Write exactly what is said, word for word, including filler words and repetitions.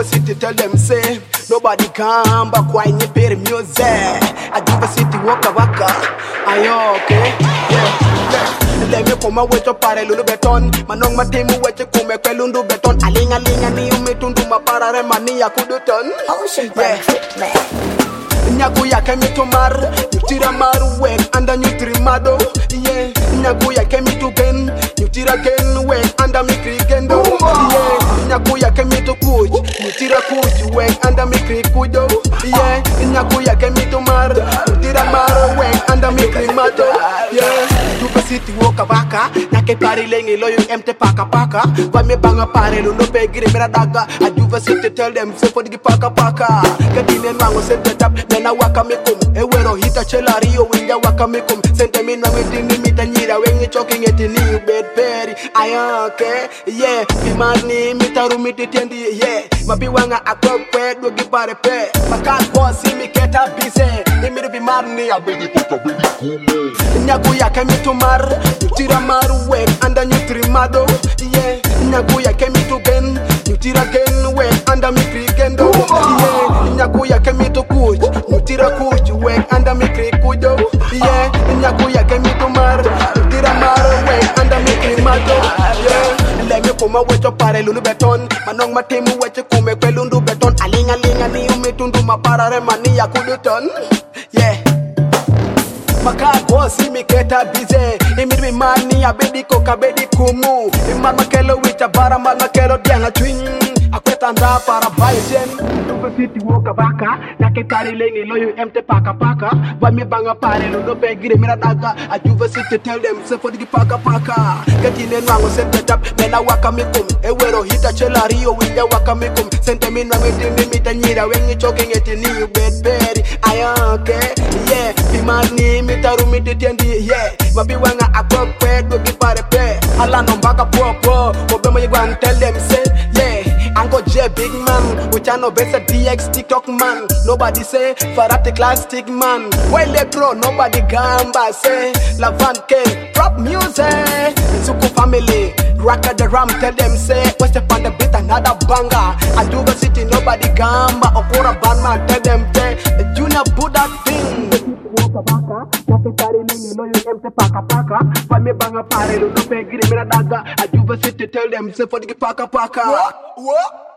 Ajuba City tell them say nobody gamba kwa nyepere music. Ajuba City waka waka. Ayo okay. Yeah. Yeah. Let me come away to pare lulu beton. Manong matimu weche kume kwelundu beton. Alinga linga ni umetundu maparare mani ya kuduton. Oh shit, yeah. Nyagu ya kemi to mar, nyutira maru wen anda nyutiri mado. Yeah, nyagu ya kemi to gen, nyutira gen wen anda mikri gendo. Yeah, nyagu ya kemi to kuj, nyutira kuj wen anda mikri kujo. Yeah, nyagu ya kemi to mar, nyutira maru wen anda mikri mado. Yeah, Ajuba City woka baka, nake pari lengi loyo emte paka paka. Vame banga pare lundo pegire mera daga. Ajuba City tell them say for the paka paka. Kadine nwango sente tap. Na waka mikum, ewero hita chela rio winja waka mikum. Sente mina witini mita nyira wengi choking eti ni bed berry. Ayake, yeah, pimani mita rumiti tendi, yeah. Mabi wanga akokwe dogi pare pe. Makat bosi mi keta bise, imiri pimani abedi kota bedi kume. Nyagu ya kemi to mar, nyutira maru wen anda nyutiri mado. Yeah, nyagu ya kemi to gen, nyutira gen wen anda mikri gendo. Yeah, nyagu ya kemi to kuj, nyutira kuj wen anda mikri kujo. Yeah, nyagu ya kemi to mar, nyutira maru wen anda mikri mado. Yeah, let me come away to pare lulu beton. Manong matimu weche kume kwelundu beton. Alinga linga ni umetundu maparare mani ya kuduton. Yeah. Makako si mi keta bize, imiri mani abedi koka bedi kumu. Iman makelo wicha bara man makelo dianga twing. Akweta nda para baisen. Ajuba City woka baka, nake pari lengi loyo emte paka paka. Vami banga pare lundo pegire mera daga. Ajuba City tell them say for the paka paka. Getine nwango sente tap, mena waka mikum. Ewero hita chela rio winja waka mikum. Sente minwa mitini mita nyira wengi choking eti ni bed berry. Ayake, yeah, pimani mita rumiti tendi, yeah. Mabi wanga akokwe dogi pare pe. Alano mbaka po po, obema yigwan tell them say, yeah. Ango J big man, which I know better D X TikTok man. Nobody say Farate classic man. Well they bro, nobody gamba say Lavant K, drop music. Suku family, rock at the ram, tell them say what's the on the beat another banger. Ajuba City, nobody gamba. Okura bandman, tell them say Junior Buddha thing. Ajuba City tell them say for the paka paka. What? What?